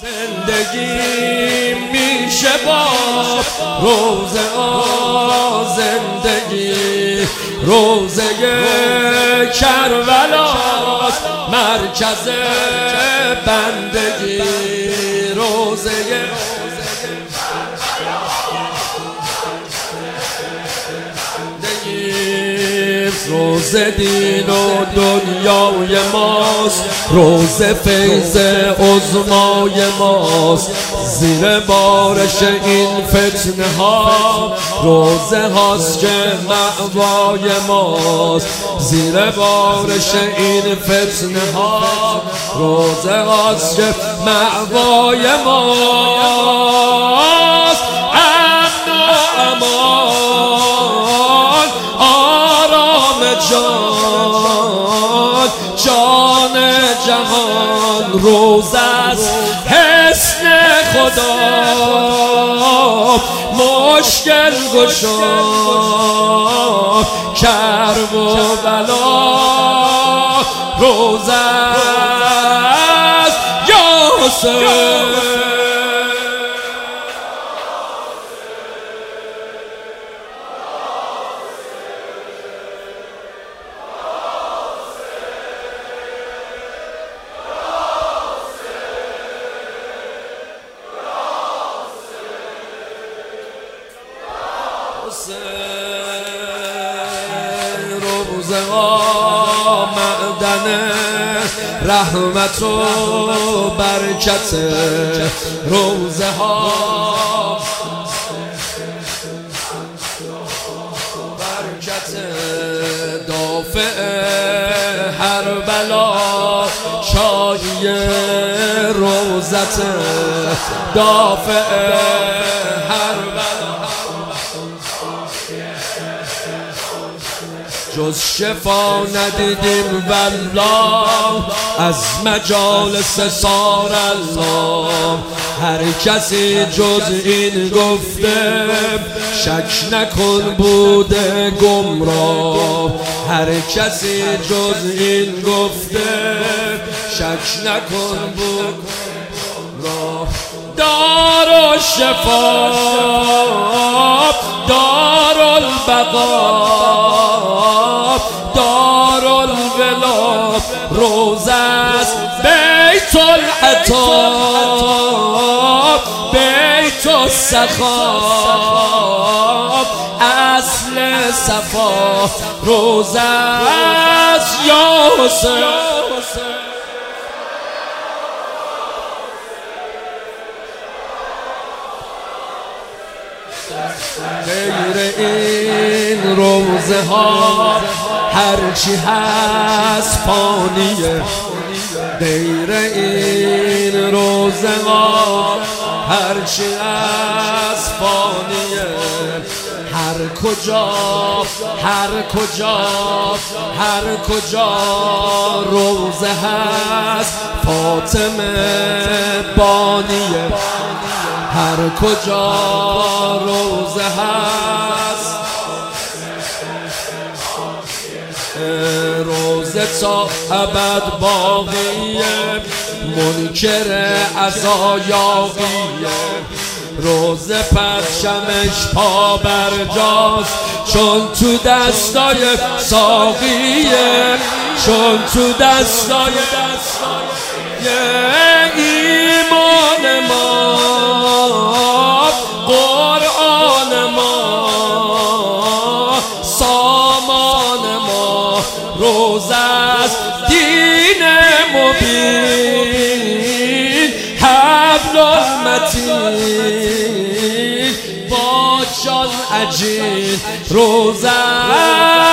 زندگی میشه با روزه زندگی روزه کربلاست مرکز بندگی روزه روزه دین و دنیای ماست، روزه فیض عظمای ماست. زیر بارش این فتنه ها روزه هاست که مأوای ماست. زیر بارش این فتنه ها روزه هاست که مأوای ماست. امن و امان آرام جان جهان روزه است حسن خدا مشکل گشا کرب و بلا روزه است یا حسین. روزه ها معدن رحمت و برکت، روزه ها برکت دافع هر بلا شاهی روزت دافع هر بلا جز شفا ندیدیم والله از مجالس سار الله. هر کسی جز این گفته شک نکن بوده گمراه. هر کسی جز این گفته شک نکن بوده گمراه. دار و شفا دار البقا دار الولا روزه است بیت العطا بیت السخا اصل صفا روزه است یا حسین. غیر این روزه ها هرچی هست فانیه. غیر این روزه ها هرچی هست فانیه. هر کجا روزه هست فاطمه بانیه. هر کجا روزه هست روزه تا ابد باقیه. منکر عزایاقیه روزه پرچمش پا برجاست چون تو دستای ساقیه. چون تو دستای ایمان ما قرآن ما سامان ما روزه است دین مبین حبل المتین با جان عجین روزه